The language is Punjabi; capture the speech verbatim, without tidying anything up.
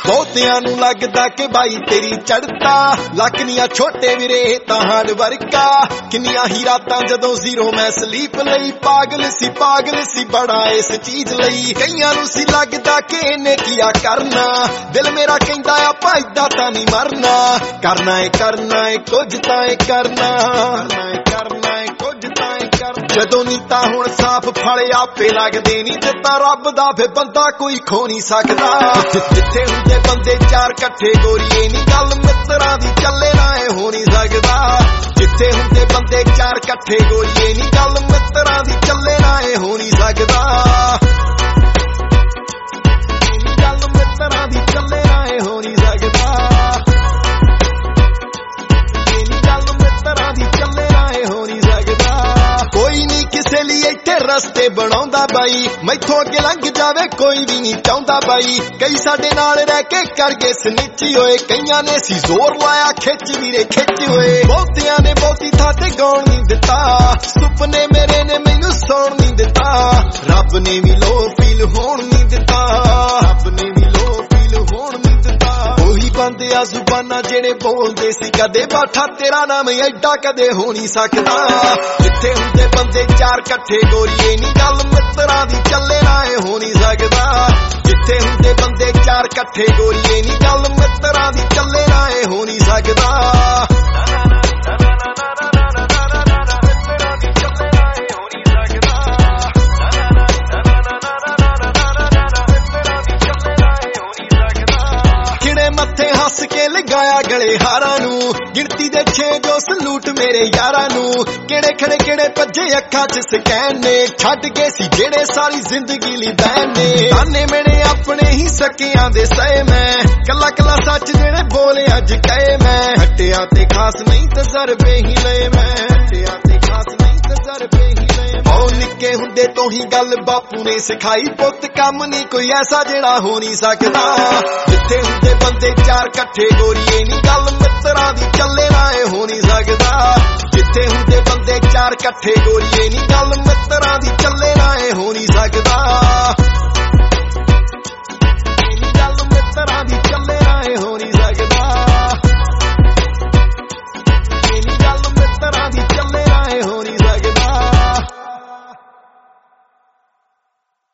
ਬਹੁਤਿਆਂ ਨੂੰ ਲੱਗਦਾ ਕਿ ਬਾਈ ਤੇਰੀ ਚੜਤਾ ਲੱਕਨੀਆਂ ਛੋਟੇ ਵੀਰੇ ਤਾਂ ਹਾਰਡ ਵਰਕਾ ਕਿੰਨੀਆਂ ਹੀ ਰਾਤਾਂ ਜਦੋਂ ਜ਼ੀਰੋ ਮੈਂ ਸਲੀਪ ਲਈ ਪਾਗਲ ਸੀ ਪਾਗਲ ਸੀ ਬੜਾ ਇਸ ਚੀਜ਼ ਲਈ ਕਈਆਂ ਨੂੰ ਸੀ ਲੱਗਦਾ ਕਿ ਇਹਨੇ ਕੀਆ ਕਰਨਾ ਦਿਲ ਮੇਰਾ ਕਹਿੰਦਾ ਆ ਭਾਈ ਦਾ ਤਾਂ ਨਹੀਂ ਮਰਨਾ ਕਰਨਾ ਏ ਕਰਨਾ ਏ ਕੁਝ ਤਾਂ ਏ ਕਰਨਾ ਕਰਨਾ ਏ ਕਰਨਾ ਏ ਕੁਝ ਤਾਂ ਏ ਕਰਨਾ ਜਦੋਂ ਨੀ ਤਾਂ ਹੁਣ ਸਾਫ਼ ਫਲ ਆਪੇ ਲੱਗਦੇ ਨਹੀਂ ਦਿੱਤਾ ਰੱਬ ਦਾ ਫੇ ਬੰਦਾ ਕੋਈ ਖੋ ਨਹੀਂ ਸਕਦਾ ਜਿੱਥੇ ਹੁੰਦੇ ਬੰਦੇ ਚਾਰ ਇਕੱਠੇ ਗੋਰੀਏ ਨੀ ਗੱਲ ਮਿੱਤਰਾਂ ਦੀ ਚੱਲੇ ਨਾ ਇਹ ਹੋ ਨਹੀਂ ਸਕਦਾ ਜਿੱਥੇ ਹੁੰਦੇ ਬੰਦੇ ਚਾਰ ਇਕੱਠੇ ਗੋਰੀਏ ਨੀ ਗੱਲ ਮਿੱਤਰਾਂ ਦੀ ਚੱਲੇ ਨਾ ਇਹ ਹੋ ਨਹੀਂ ਸਕਦਾ ਗੱਲ ਮਿੱਤਰਾਂ ਦੀ ਚੱਲੇ ਨਾ ਇਹ ਹੋ ਨਹੀਂ ਸਕਦਾ ਗੱਲ ਮਿੱਤਰਾਂ ਦੀ ਚੱਲੇ ਨਾ ਇਹ ਹੋ ਨਹੀਂ ਸਕਦਾ ਕੋਈ ਨਹੀਂ ਕਿਸੇ ਲਈ ਇੱਥੇ ਰਸਤੇ ਬਣਾਉਂਦਾ ਬਾਈ ਮੈਥੋਂ ਅੱਗੇ ਲੰਘ ਜਾਵੇ ਕੋਈ ਵੀ ਨਹੀਂ ਚਾਹੁੰਦਾ ਬਾਈ ਕਈ ਸਾਡੇ ਨਾਲ ਰਹਿ ਕੇ ਕਰ ਗਏ ਸਨੀਚੀ ਹੋਏ ਕਈਆਂ ਨੇ ਸੀ ਜ਼ੋਰ ਲਾਇਆ ਖਿੱਚ ਵੀਰੇ ਖਿੱਚ ਹੋਏ ਬਹੁਤਿਆਂ ਨੇ ਬਹੁਤੀ ਥਾਂ ਤੇ ਗਾਉਣ ਨਹੀਂ ਦਿੱਤਾ ਸੁਪਨੇ ਮੇਰੇ ਨੇ ਮੈਨੂੰ ਸੌਣ ਨਹੀਂ ਦਿੱਤਾ ਰੱਬ ਨੇ ਵੀ ਲੋ ਫੀਲ ਹੋਣ ਨਹੀਂ ਦਿੱਤਾ ਰੱਬ ਨੇ ਵੀ ਲੋ ਫੀਲ ਹੋਣ ਨਹੀਂ ਦਿੱਤਾ ਉਹੀ ਬੰਦੇ ਆ ਜ਼ੁਬਾਨਾਂ ਜਿਹੜੇ ਬੋਲਦੇ ਸੀ ਕਦੇ ਬਾਠਾ ਤੇਰਾ ਨਾਮ ਐਡਾ ਕਦੇ ਹੋ ਨਹੀਂ ਸਕਦਾ ਜਿੱਥੇ ਹੁੰਦੇ ਬੰਦੇ ਚਾਰ ਇਕੱਠੇ ਗੋਰੀਏ ਨੀ ਗੱਲ ਮਿੱਤਰਾਂ ਦੀ ਚੱਲੇ ਨਾ ਇਹ ਹੋ ਨਹੀਂ ਸਕਦਾ ਜਿੱਥੇ ਹੁੰਦੇ ਬੰਦੇ ਚਾਰ ਇਕੱਠੇ ਗੋਰੀਏ ਨੀ ਗੱਲ ਮਿੱਤਰਾਂ ਦੀ ਚੱਲੇ ਨਾ ਇਹ ਹੋ ਨਹੀਂ ਸਕਦਾ ਮੱਥੇ ਹੱਸ ਕੇ ਲਗਾਇਆ ਗਲੇ ਹਾਰਾਂ ਨੂੰ ਗਿਣਤੀ ਦੇ ਛੇ ਜੋ ਸਲੂਟ ਮੇਰੇ ਯਾਰਾਂ ਨੂੰ ਕਿਹੜੇ ਖੜੇ ਕਿਹੜੇ ਭੱਜੇ ਅੱਖਾਂ 'ਚ ਸਕੈਨ ਨੇ ਛੱਡ ਗਏ ਸੀ ਜਿਹੜੇ ਸਾਰੀ ਜ਼ਿੰਦਗੀ ਲਈ ਬੈਨ ਨੇ ਤਾਨੇ ਮੇਰੇ ਆਪਣੇ ਹੀ ਸਕਿਆਂ ਦੇ ਸਏ ਮੈਂ ਕੱਲਾ ਕੱਲਾ ਸੱਚ ਜਿਹੜੇ ਬੋਲੇ ਅੱਜ ਕਹੇ ਮੈਂ ਹਟਿਆ ਤੇ ਖਾਸ ਨਹੀਂ ਤਜਰਬੇ ਹੀ ਲਏ ਮੈਂ ਹਟਿਆ ਤੇ ਖਾਸ ਨਹੀਂ ਤਜਰਬੇ ਹੀ ਲਏ ਉਹ ਨਿੱਕੇ ਹੁੰਦੇ ਤੋਂ ਹੀ ਗੱਲ ਬਾਪੂ ਨੇ ਸਿਖਾਈ ਪੁੱਤ ਕੰਮ ਨਹੀਂ ਕੋਈ ਐਸਾ ਜਿਹੜਾ ਹੋ ਨਹੀਂ ਸਕਦਾ ਜਿੱਥੇ ਹੁੰਦੇ ਬੰਦੇ ਚਾਰ ਇਕੱਠੇ ਗੋਰੀਏ ਨੀ ਗੱਲ ਮਿੱਤਰਾਂ ਦੀ ਚੱਲੇ ਨਾ ਇਹ ਹੋ ਨਹੀਂ ਸਕਦਾ ਜਿੱਥੇ ਹੁੰਦੇ ਬੰਦੇ ਚਾਰ ਇਕੱਠੇ ਗੋਰੀਏ ਨੀ ਗੱਲ ਮਿੱਤਰਾਂ ਦੀ ਚੱਲੇ ਨਾ ਇਹ ਹੋ ਨਹੀਂ ਸਕਦਾ